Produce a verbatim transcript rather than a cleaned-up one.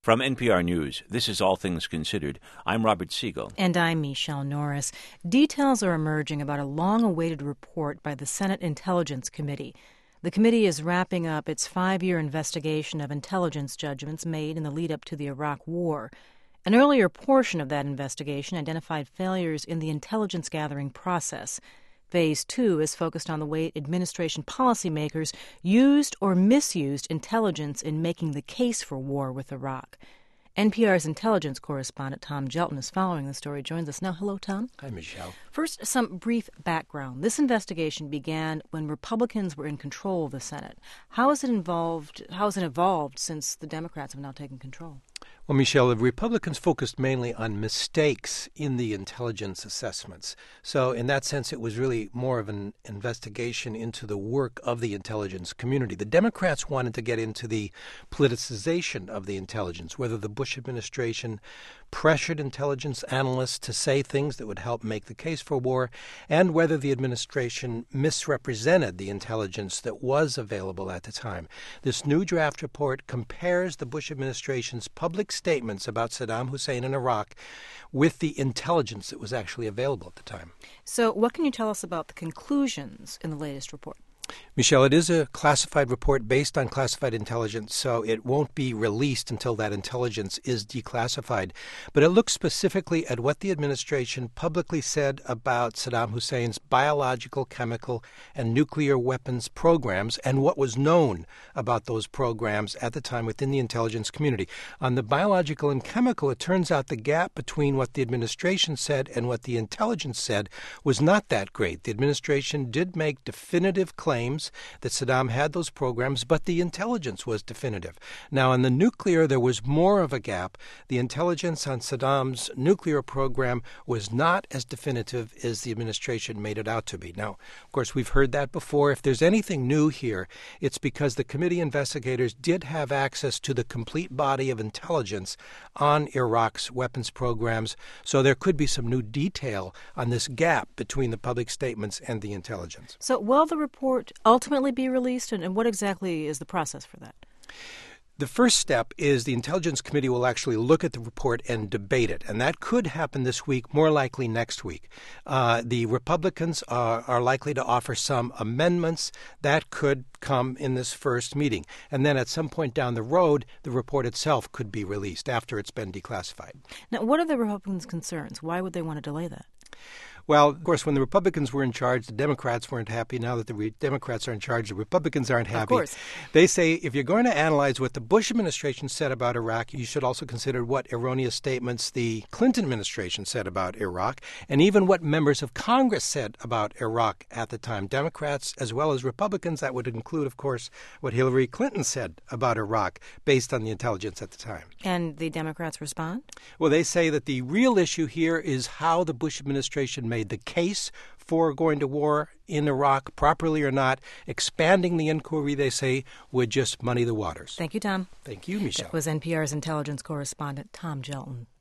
From N P R News, this is All Things Considered. I'm Robert Siegel. And I'm Michelle Norris. Details are emerging about a long-awaited report by the Senate Intelligence Committee. The committee is wrapping up its five-year investigation of intelligence judgments made in the lead-up to the Iraq War. An earlier portion of that investigation identified failures in the intelligence-gathering process. Phase two is focused on the way administration policymakers used or misused intelligence in making the case for war with Iraq. N P R's intelligence correspondent Tom Jelton is following the story. Joins us now. Hello, Tom. Hi, Michelle. First, some brief background. This investigation began when Republicans were in control of the Senate. How has it involved? How has it evolved since the Democrats have now taken control? Well, Michelle, the Republicans focused mainly on mistakes in the intelligence assessments. So in that sense, it was really more of an investigation into the work of the intelligence community. The Democrats wanted to get into the politicization of the intelligence, whether the Bush administration pressured intelligence analysts to say things that would help make the case for war, and whether the administration misrepresented the intelligence that was available at the time. This new draft report compares the Bush administration's public statements about Saddam Hussein in Iraq with the intelligence that was actually available at the time. So what can you tell us about the conclusions in the latest report? Michelle, it is a classified report based on classified intelligence, so it won't be released until that intelligence is declassified. But it looks specifically at what the administration publicly said about Saddam Hussein's biological, chemical, and nuclear weapons programs and what was known about those programs at the time within the intelligence community. On the biological and chemical, it turns out the gap between what the administration said and what the intelligence said was not that great. The administration did make definitive claims claims that Saddam had those programs, but the intelligence was definitive. Now, in the nuclear, there was more of a gap. The intelligence on Saddam's nuclear program was not as definitive as the administration made it out to be. Now, of course, we've heard that before. If there's anything new here, it's because the committee investigators did have access to the complete body of intelligence on Iraq's weapons programs, so there could be some new detail on this gap between the public statements and the intelligence. So will the report ultimately be released, and, and what exactly is the process for that? The first step is the Intelligence Committee will actually look at the report and debate it, and that could happen this week, more likely next week. Uh, the Republicans are, are likely to offer some amendments that could come in this first meeting, and then at some point down the road, the report itself could be released after it's been declassified. Now, what are the Republicans' concerns? Why would they want to delay that? Well, of course, when the Republicans were in charge, the Democrats weren't happy. Now that the re- Democrats are in charge, the Republicans aren't happy. Of course. They say if you're going to analyze what the Bush administration said about Iraq, you should also consider what erroneous statements the Clinton administration said about Iraq, and even what members of Congress said about Iraq at the time. Democrats as well as Republicans, that would include, of course, what Hillary Clinton said about Iraq based on the intelligence at the time. And the Democrats respond? Well, they say that the real issue here is how the Bush administration made the case for going to war in Iraq, properly or not. Expanding the inquiry, they say, would just muddy the waters. Thank you, Tom. Thank you, Michelle. That was N P R's intelligence correspondent Tom Jelton.